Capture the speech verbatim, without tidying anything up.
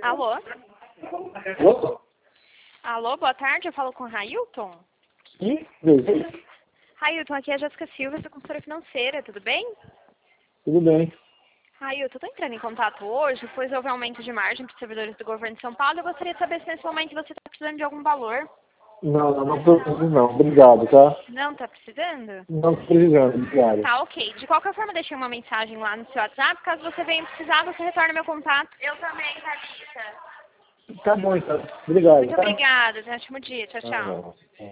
Alô? Alô? Alô, boa tarde, eu falo com o Railton. Sim, beleza? Railton, aqui é a Jéssica Silva, sou consultora financeira, tudo bem? Tudo bem. Railton, eu estou entrando em contato hoje, pois houve aumento de margem para os servidores do governo de São Paulo. Eu gostaria de saber se nesse momento você está precisando de algum valor. Não, não, não preciso não. Obrigado, tá? Não está precisando? Não tô precisando, obrigado. Tá, ok. De qualquer forma, deixei uma mensagem lá no seu WhatsApp. Caso você venha precisar, você retorna meu contato. Eu também, Thalita. Tá bom, então. Obrigado, Muito tá? obrigada. Tenha um ótimo dia. Tchau, Ah, tchau. não.